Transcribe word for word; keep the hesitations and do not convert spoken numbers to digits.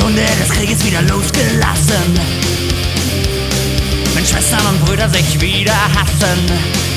Hunde des Krieges wieder losgelassen. Wenn Schwestern und Brüder sich wieder hassen.